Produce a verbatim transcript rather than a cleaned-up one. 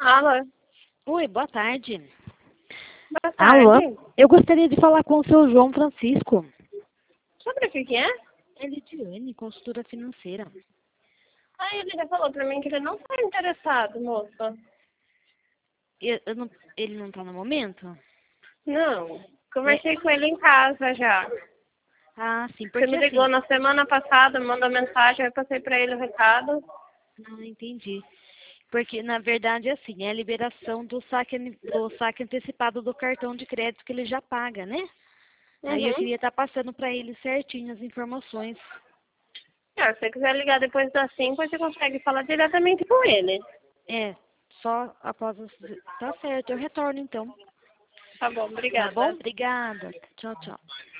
Alô? Oi, boa tarde. Boa tarde. Alô? Eu gostaria de falar com o seu João Francisco. Sobre o que que é? É Lidiane, consultora financeira. Ah, ele já falou pra mim que ele não está interessado, moça. Eu, eu não, ele não está no momento? Não. Conversei com ele em casa já. Ah, sim, Você porque me ligou assim... na semana passada, me mandou mensagem, eu passei pra ele o recado. Não entendi. Porque, na verdade, é assim, é a liberação do saque, ani- do saque antecipado do cartão de crédito que ele já paga, né? Aí eu Uhum. queria estar passando para ele certinho as informações. É, se você quiser ligar depois das cinco, você consegue falar diretamente com ele. É, só após as... Tá certo, eu retorno então. Tá bom, Tá bom? obrigada. Obrigada. Tchau, tchau.